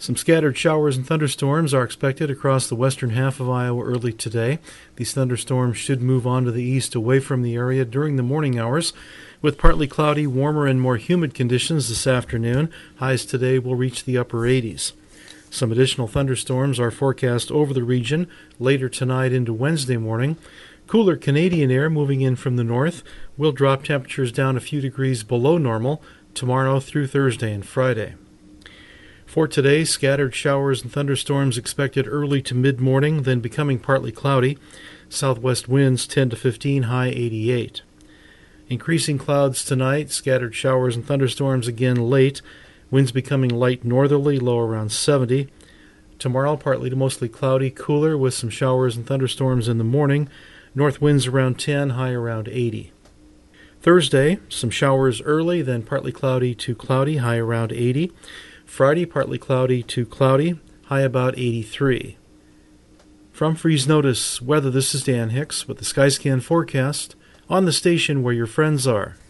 Some scattered showers and thunderstorms are expected across the western half of Iowa early today. These thunderstorms should move on to the east away from the area during the morning hours, with partly cloudy, warmer, and more humid conditions this afternoon. Highs today will reach the upper 80s. Some additional thunderstorms are forecast over the region later tonight into Wednesday morning. Cooler Canadian air moving in from the north will drop temperatures down a few degrees below normal tomorrow through Thursday and Friday. For today, scattered showers and thunderstorms expected early to mid-morning, then becoming partly cloudy. Southwest winds 10 to 15, high 88. Increasing clouds tonight, scattered showers and thunderstorms again late. Winds becoming light northerly, low around 70. Tomorrow, partly to mostly cloudy, cooler with some showers and thunderstorms in the morning. North winds around 10, high around 80. Thursday, some showers early, then partly cloudy to cloudy, high around 80. Friday, partly cloudy to cloudy, high about 83. From Freeze Notice Weather, this is Dan Hicks with the Skyscan forecast on the station where your friends are.